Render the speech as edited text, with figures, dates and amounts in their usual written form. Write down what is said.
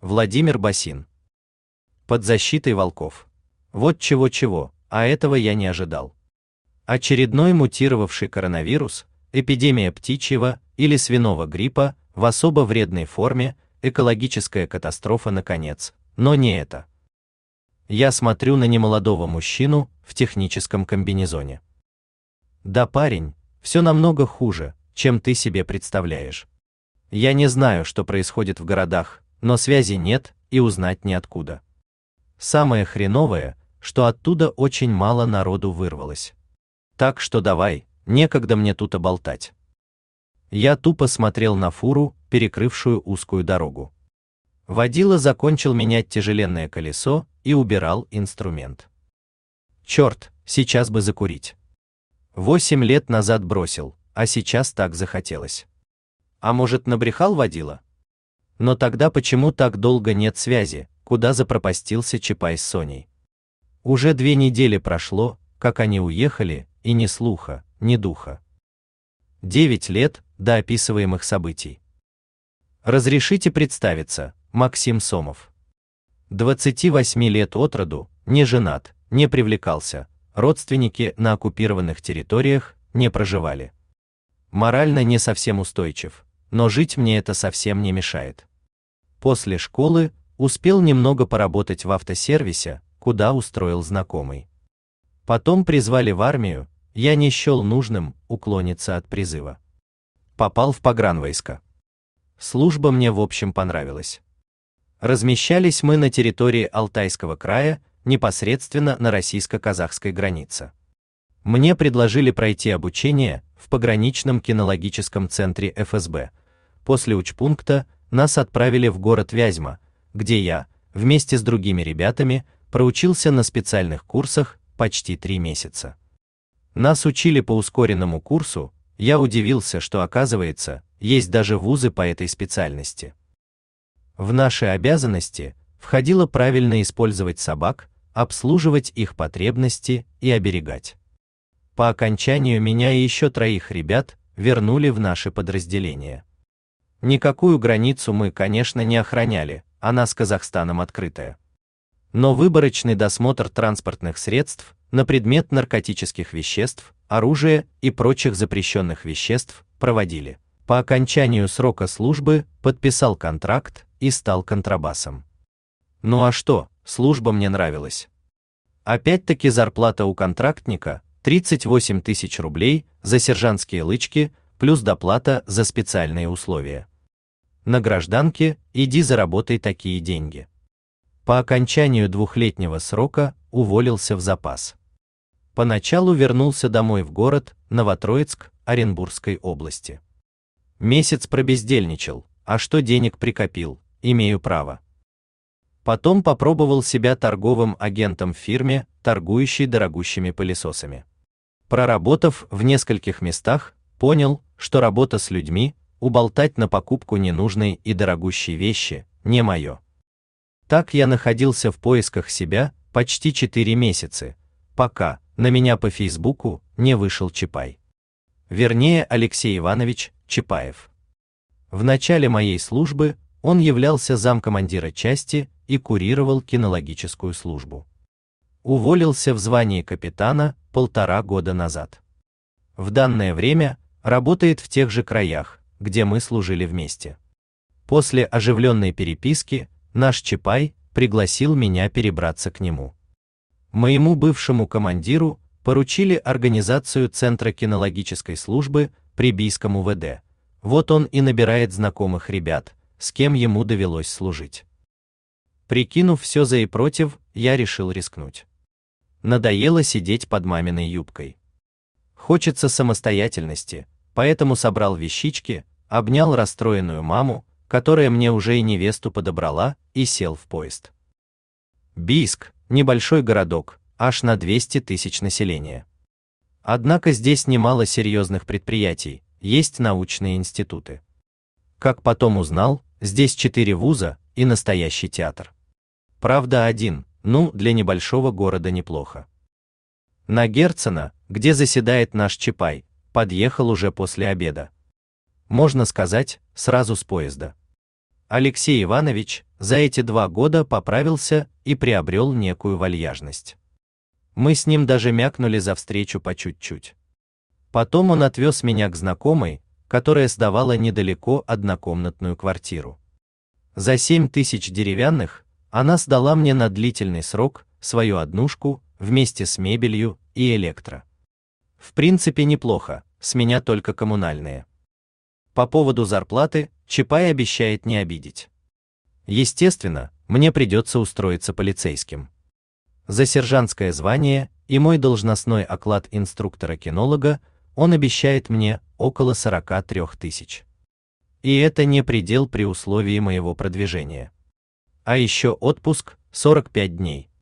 Владимир Басин. Под защитой волков. Вот чего-чего, а этого я не ожидал. Очередной мутировавший коронавирус, эпидемия птичьего или свиного гриппа в особо вредной форме, экологическая катастрофа наконец, но не это. Я смотрю на немолодого мужчину в техническом комбинезоне. Да, парень, все намного хуже, чем ты себе представляешь. Я не знаю, что происходит в городах, но связи нет и узнать неоткуда. Самое хреновое, что оттуда очень мало народу вырвалось. Так что давай, некогда мне тут болтать. Я тупо смотрел на фуру, перекрывшую узкую дорогу. Водила закончил менять тяжеленное колесо и убирал инструмент. Черт, сейчас бы закурить. 8 лет назад бросил, а сейчас так захотелось. А может, набрехал водила? Но тогда почему так долго нет связи, куда запропастился Чапай с Соней? Уже 2 недели прошло, как они уехали, и ни слуха, ни духа. 9 лет до описываемых событий. Разрешите представиться, Максим Сомов. 28 лет от роду, не женат, не привлекался, родственники на оккупированных территориях не проживали. Морально не совсем устойчив, но жить мне это совсем не мешает. После школы успел немного поработать в автосервисе, куда устроил знакомый. Потом призвали в армию, я не счел нужным уклониться от призыва. Попал в погранвойска. Служба мне в общем понравилась. Размещались мы на территории Алтайского края, непосредственно на российско-казахской границе. Мне предложили пройти обучение в пограничном кинологическом центре ФСБ. После учпункта нас отправили в город Вязьма, где я, вместе с другими ребятами, проучился на специальных курсах почти 3 месяца. Нас учили по ускоренному курсу, я удивился, что оказывается, есть даже вузы по этой специальности. В наши обязанности входило правильно использовать собак, обслуживать их потребности и оберегать. По окончанию меня и еще 3 ребят вернули в наши подразделения. Никакую границу мы, конечно, не охраняли, она с Казахстаном открытая. Но выборочный досмотр транспортных средств на предмет наркотических веществ, оружия и прочих запрещенных веществ проводили. По окончанию срока службы подписал контракт и стал контрабасом. Ну а что, служба мне нравилась. Опять-таки зарплата у контрактника 38 тысяч рублей за сержантские лычки, плюс доплата за специальные условия. На гражданке иди заработай такие деньги. По окончанию 2-летнего срока уволился в запас. Поначалу вернулся домой в город Новотроицк Оренбургской области. Месяц пробездельничал, а что денег прикопил, имею право. Потом попробовал себя торговым агентом в фирме, торгующей дорогущими пылесосами. Проработав в нескольких местах, понял, что работа с людьми, уболтать на покупку ненужной и дорогущей вещи, не мое. Так я находился в поисках себя почти 4 месяца, пока на меня по Фейсбуку не вышел Чапай. Вернее, Алексей Иванович Чапаев. В начале моей службы он являлся замкомандира части и курировал кинологическую службу. Уволился в звании капитана 1,5 года назад. В данное время работает в тех же краях, где мы служили вместе. После оживленной переписки наш Чапай пригласил меня перебраться к нему. Моему бывшему командиру поручили организацию Центра кинологической службы при Бийском УВД. Вот он и набирает знакомых ребят, с кем ему довелось служить. Прикинув все за и против, я решил рискнуть. Надоело сидеть под маминой юбкой. Хочется самостоятельности, поэтому собрал вещички, обнял расстроенную маму, которая мне уже и невесту подобрала, и сел в поезд. Бийск – небольшой городок, аж на 200 тысяч населения. Однако здесь немало серьезных предприятий, есть научные институты. Как потом узнал, здесь 4 вуза и настоящий театр. Правда, один, для небольшого города неплохо. На Герцена, где заседает наш Чапай, подъехал уже после обеда. Можно сказать, сразу с поезда. Алексей Иванович за эти 2 года поправился и приобрел некую вальяжность. Мы с ним даже мякнули за встречу по чуть-чуть. Потом он отвез меня к знакомой, которая сдавала недалеко однокомнатную квартиру. За 7000 деревянных она сдала мне на длительный срок свою однушку вместе с мебелью и электро. В принципе неплохо, с меня только коммунальные. По поводу зарплаты Чапай обещает не обидеть. Естественно, мне придется устроиться полицейским. За сержантское звание и мой должностной оклад инструктора-кинолога он обещает мне около 43 тысяч. И это не предел при условии моего продвижения. А еще отпуск 45 дней.